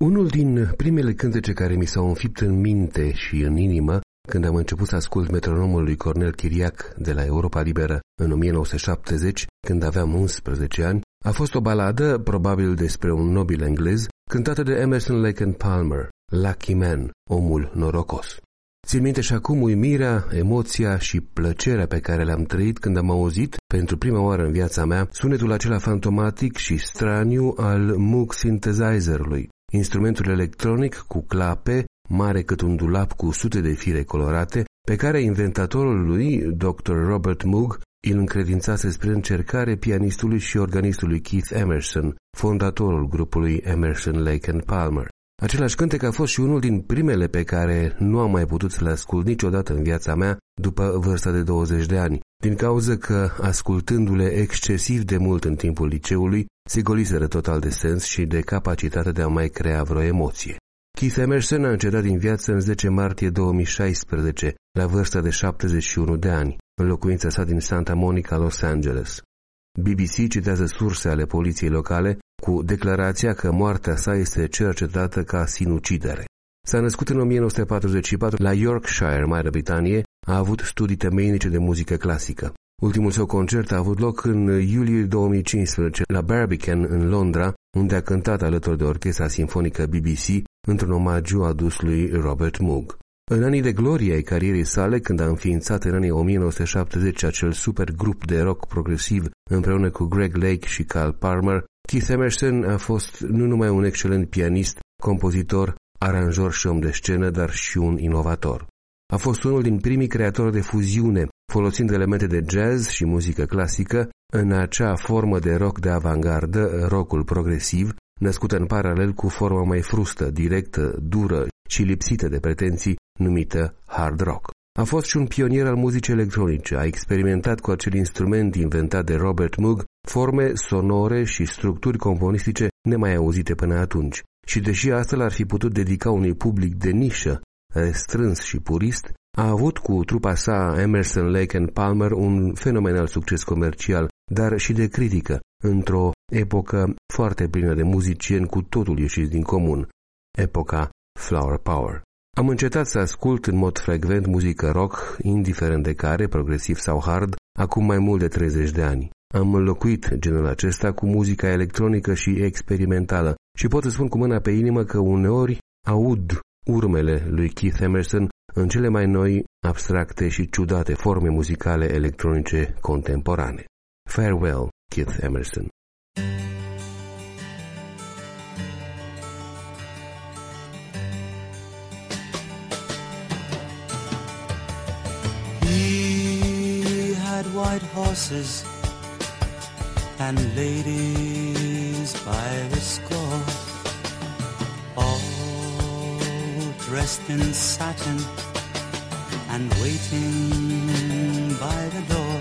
Unul din primele cântece care mi s-au înfipt în minte și în inimă când am început să ascult metronomul lui Cornel Chiriac de la Europa Liberă în 1970, când aveam 11 ani, a fost o baladă, probabil despre un nobil englez, cântată de Emerson, Lake and Palmer, Lucky Man, omul norocos. Țin minte și acum uimirea, emoția și plăcerea pe care le-am trăit când am auzit, pentru prima oară în viața mea, sunetul acela fantomatic și straniu al Moog synthesizer-ului, instrumentul electronic cu clape, mare cât un dulap cu sute de fire colorate, pe care inventatorul lui, Dr. Robert Moog, îl încredințase spre încercare pianistului și organistului Keith Emerson, fondatorul grupului Emerson, Lake and Palmer. Același cântec a fost și unul din primele pe care nu am mai putut să le ascult niciodată în viața mea după vârsta de 20 de ani, din cauza că, ascultându-le excesiv de mult în timpul liceului, se goliseră total de sens și de capacitatea de a mai crea vreo emoție. Keith Emerson a încetat din viață în 10 martie 2016, la vârsta de 71 de ani, în locuința sa din Santa Monica, Los Angeles. BBC citează surse ale poliției locale cu declarația că moartea sa este cercetată ca sinucidere. S-a născut în 1944 la Yorkshire, Marea Britanie, a avut studii temeinice de muzică clasică. Ultimul său concert a avut loc în iulie 2015 la Barbican, în Londra, unde a cântat alături de orchestra simfonică BBC într-un omagiu adus lui Robert Moog. În anii de glorie ai carierei sale, când a înființat în anii 1970 acel supergrup de rock progresiv împreună cu Greg Lake și Carl Palmer, Keith Emerson a fost nu numai un excelent pianist, compozitor, aranjor și om de scenă, dar și un inovator. A fost unul din primii creatori de fuziune, folosind elemente de jazz și muzică clasică în acea formă de rock de avantgardă, rockul progresiv, născută în paralel cu forma mai frustă, directă, dură și lipsită de pretenții, numită hard rock. A fost și un pionier al muzicii electronice, a experimentat cu acel instrument inventat de Robert Moog forme sonore și structuri componistice nemai auzite până atunci. Și deși astfel ar fi putut dedica unui public de nișă, restrâns și purist, a avut cu trupa sa Emerson, Lake and Palmer un fenomenal succes comercial, dar și de critică, într-o epocă foarte plină de muzicieni cu totul ieșiți din comun, epoca Flower Power. Am încetat să ascult în mod frecvent muzică rock, indiferent de care, progresiv sau hard, acum mai mult de 30 de ani. Am înlocuit genul acesta cu muzica electronică și experimentală și pot să spun cu mâna pe inimă că uneori aud urmele lui Keith Emerson în cele mai noi, abstracte și ciudate forme muzicale electronice contemporane. Farewell, Keith Emerson. He had white horses and ladies by the score, all dressed in satin and waiting by the door.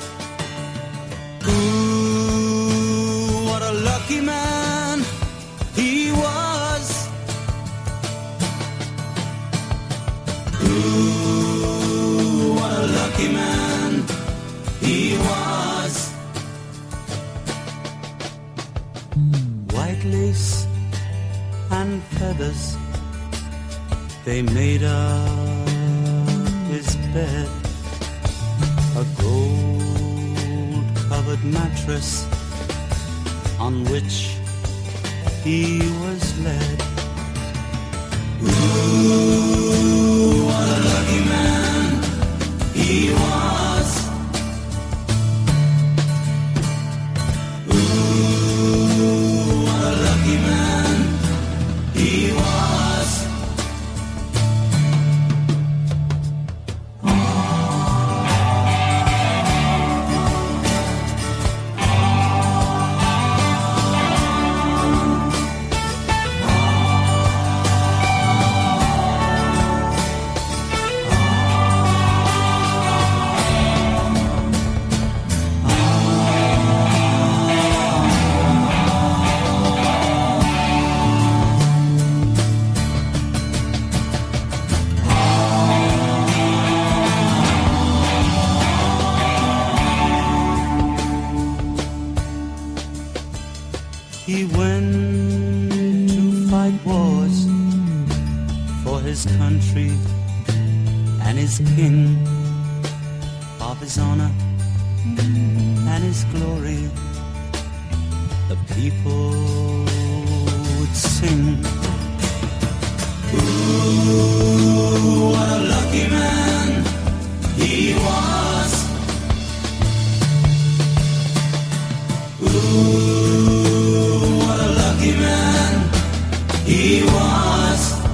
Ooh, what a lucky man he was. Ooh, what a lucky man he was. White lace and feathers, they made up his bed. A gold-covered mattress on which he was led. Ooh, what a lucky man he was. Ooh, what a lucky man he was. cause for his country and his king, of his honor and his glory, the people would sing. Ooh, what a lucky man he was. Ooh, what a lucky man he was.